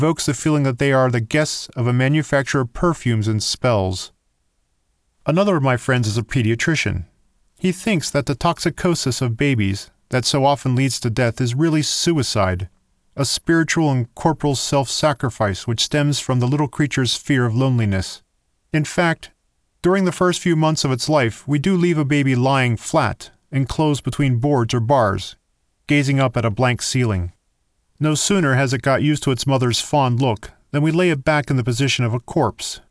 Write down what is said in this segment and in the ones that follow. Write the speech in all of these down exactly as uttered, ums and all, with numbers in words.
evokes the feeling that they are the guests of a manufacturer of perfumes and spells. Another of my friends is a pediatrician. He thinks that the toxicosis of babies that so often leads to death is really suicide, a spiritual and corporal self-sacrifice which stems from the little creature's fear of loneliness. In fact, during the first few months of its life, we do leave a baby lying flat, enclosed between boards or bars, gazing up at a blank ceiling. No sooner has it got used to its mother's fond look than we lay it back in the position of a corpse.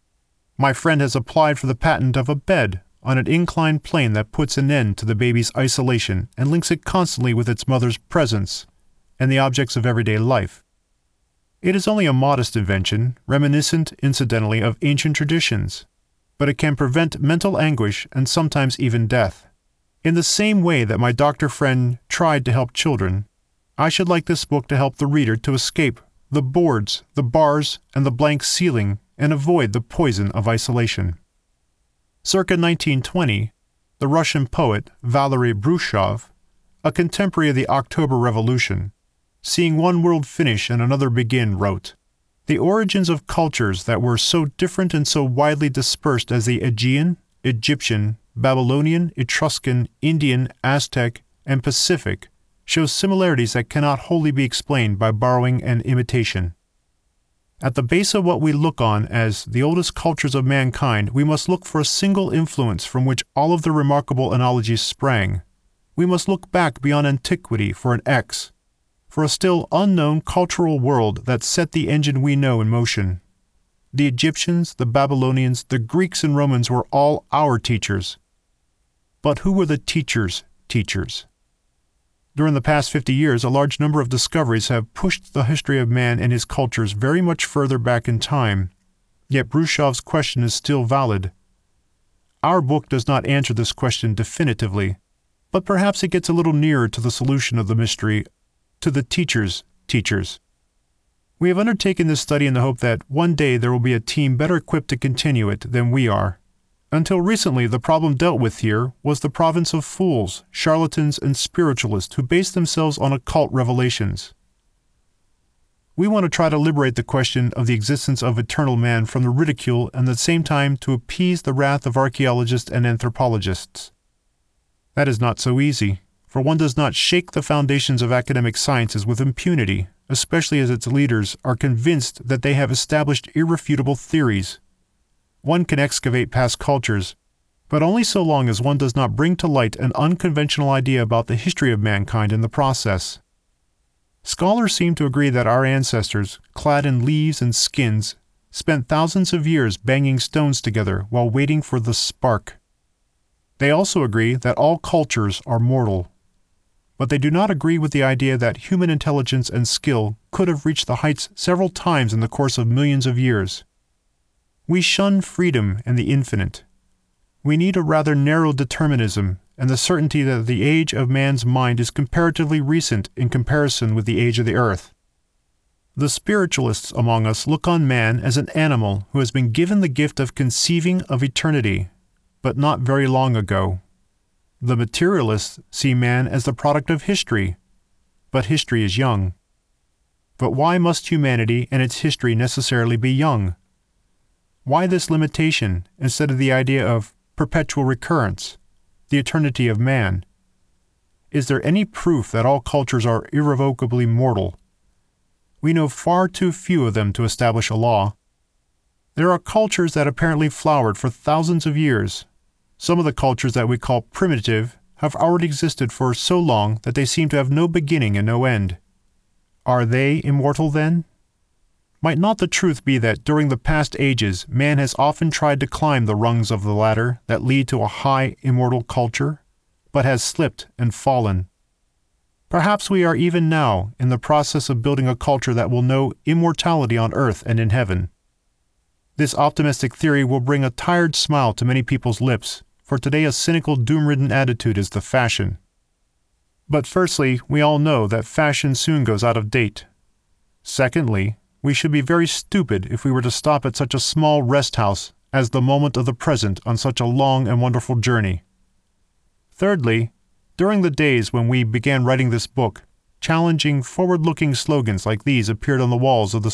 My friend has applied for the patent of a bed on an inclined plane that puts an end to the baby's isolation and links it constantly with its mother's presence and the objects of everyday life. It is only a modest invention, reminiscent, incidentally, of ancient traditions, but it can prevent mental anguish and sometimes even death. In the same way that my doctor friend tried to help children, I should like this book to help the reader to escape the boards, the bars, and the blank ceiling and avoid the poison of isolation. Circa nineteen twenty, the Russian poet Valery Brusov, a contemporary of the October Revolution, seeing one world finish and another begin, wrote, "The origins of cultures that were so different and so widely dispersed as the Aegean, Egyptian, Babylonian, Etruscan, Indian, Aztec, and Pacific show similarities that cannot wholly be explained by borrowing and imitation. At the base of what we look on as the oldest cultures of mankind, we must look for a single influence from which all of the remarkable analogies sprang. We must look back beyond antiquity for an X, for a still unknown cultural world that set the engine we know in motion. The Egyptians, the Babylonians, the Greeks and Romans were all our teachers. But who were the teachers' teachers? During the past fifty years, a large number of discoveries have pushed the history of man and his cultures very much further back in time, yet Brushov's question is still valid. Our book does not answer this question definitively, but perhaps it gets a little nearer to the solution of the mystery, to the teachers' teachers. We have undertaken this study in the hope that one day there will be a team better equipped to continue it than we are. Until recently, the problem dealt with here was the province of fools, charlatans, and spiritualists who base themselves on occult revelations. We want to try to liberate the question of the existence of eternal man from the ridicule and at the same time to appease the wrath of archaeologists and anthropologists. That is not so easy, for one does not shake the foundations of academic sciences with impunity, especially as its leaders are convinced that they have established irrefutable theories. One can excavate past cultures, but only so long as one does not bring to light an unconventional idea about the history of mankind in the process. Scholars seem to agree that our ancestors, clad in leaves and skins, spent thousands of years banging stones together while waiting for the spark. They also agree that all cultures are mortal, but they do not agree with the idea that human intelligence and skill could have reached the heights several times in the course of millions of years. We shun freedom and the infinite. We need a rather narrow determinism and the certainty that the age of man's mind is comparatively recent in comparison with the age of the earth. The spiritualists among us look on man as an animal who has been given the gift of conceiving of eternity, but not very long ago. The materialists see man as the product of history, but history is young. But why must humanity and its history necessarily be young? Why this limitation instead of the idea of perpetual recurrence, the eternity of man? Is there any proof that all cultures are irrevocably mortal? We know far too few of them to establish a law. There are cultures that apparently flowered for thousands of years. Some of the cultures that we call primitive have already existed for so long that they seem to have no beginning and no end. Are they immortal then? Might not the truth be that during the past ages man has often tried to climb the rungs of the ladder that lead to a high, immortal culture, but has slipped and fallen? Perhaps we are even now in the process of building a culture that will know immortality on earth and in heaven. This optimistic theory will bring a tired smile to many people's lips, for today a cynical, doom-ridden attitude is the fashion. But firstly, we all know that fashion soon goes out of date. Secondly, we should be very stupid if we were to stop at such a small rest house as the moment of the present on such a long and wonderful journey. Thirdly, during the days when we began writing this book, challenging, forward-looking slogans like these appeared on the walls of the